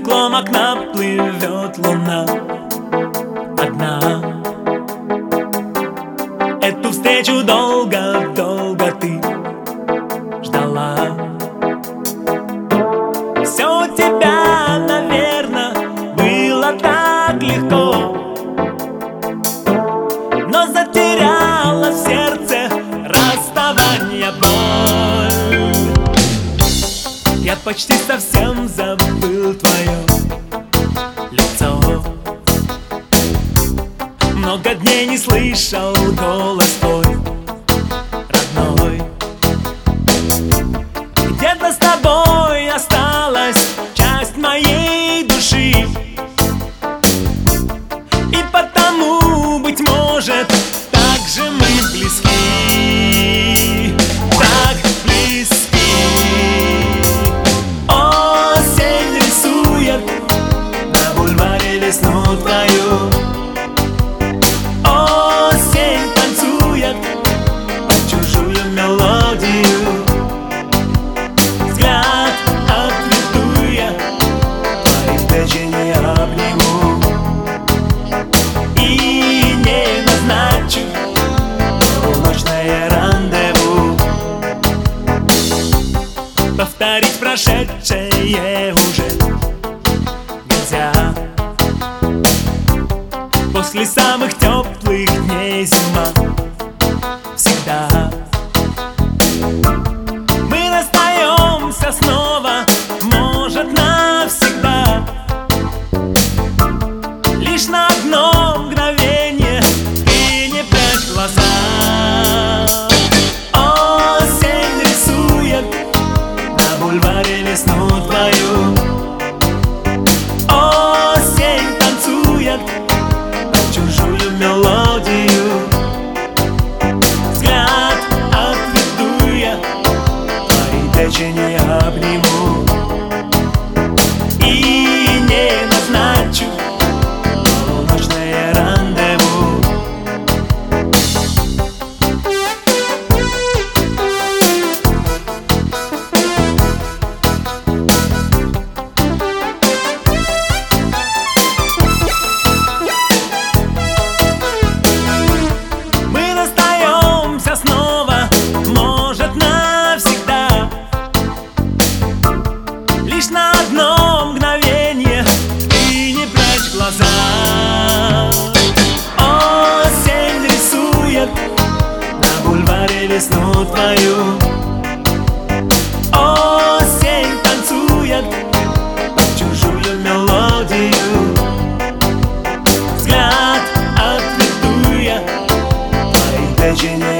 стеклом окна плывет луна одна. Эту встречу долго-долго ты ждала. Все у тебя, наверное, было так легко, но затеряла в сердце расставание боль. Я почти совсем забыл твое лицо. Много дней не слышал голос твой родной. Где-то с тобой осталась часть моей души, и потому, быть может, так же мы близки, так близки. Осень рисует на бульваре весну твою. Осень танцует под чужую мелодию. Взгляд отведу я, твои плечи не обниму и не назначу полуночное рандеву. Повторить прошедшее уже нельзя. После самых теплых дней зима всегда. Мы расстаемся снова, может, навсегда. Лишь на одно мгновение ты не прячь глаза. Осень рисует на бульваре весну твою. Осень танцует чужую мелодию. Взгляд отведу я, твои плечи не обниму и не назначу полуночное рандеву. Снова, может, навсегда. Лишь на одно мгновение ты не прячь глаза. Осень рисует на бульваре весну твою. Осень танцует чужую мелодию. Взгляд отведу я, твои плечи не